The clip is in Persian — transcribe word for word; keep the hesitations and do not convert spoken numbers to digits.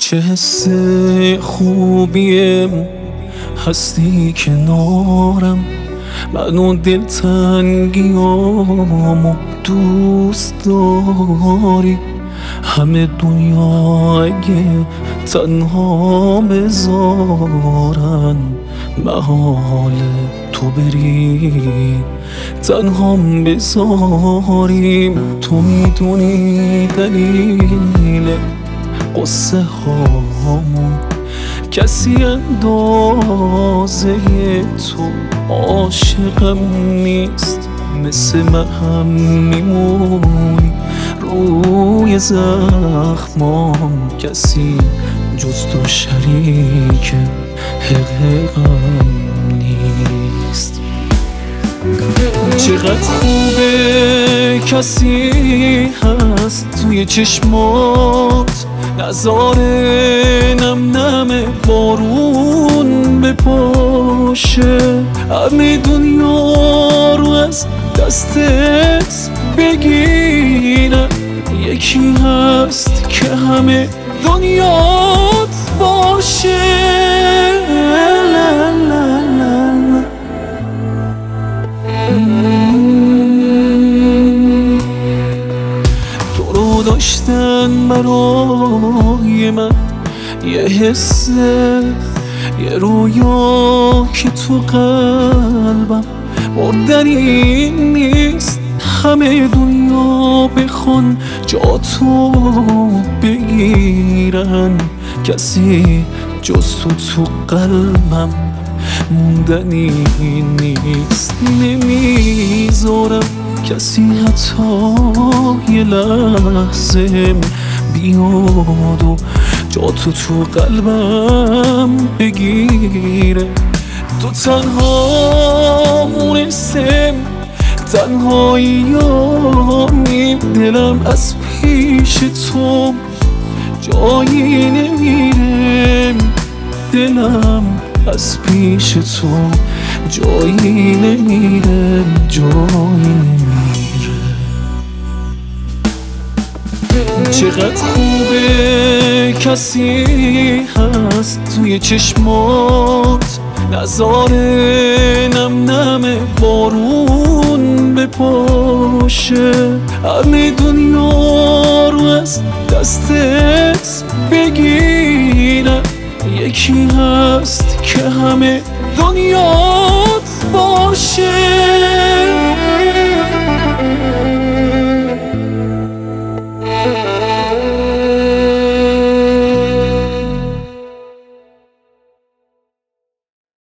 چه حس خوبیم هستی کنارم، من و دلتنگیامو دوست داری. همه دنیا اگه تنها بذارن، محال تو بری تنهام بذاریم. تو میدونی دلیل قصه هامو، کسی اندازه تو عاشقم نیست. مثل من هم میمونی روی زخمام، کسی جز تو شریک حقیقم نیست. چقدر خوبه کسی هست توی چشمات، نظاره نم نم بارون بپاشه. همه دنیا رو از دستت بگیرن، یکی هست که همه دنیات باشه. لا لا لا لا. تو رو داشتن برای من یه حسه، یه رویا که تو قلبم مردنی نیست. همه دنیا بخوان جا تو بگیرن، کسی جز تو تو قلبم موندنی نیست. نمیذارم کسی حتی یه لحظه بیاد و جا تو تو قلبم بگیره. تو تنها مونستم، تنهاییامیم. دلم از پیش تو جایی نمیره، دلم از پیش تو جایی نمیره، جایی نمیره. چقدر خوبه کسی هست توی چشمات، نظاره نم نم بارون بپاشه. همه دنیا رو از دستت بگیرن، یکی هست که همه دنیات باشه.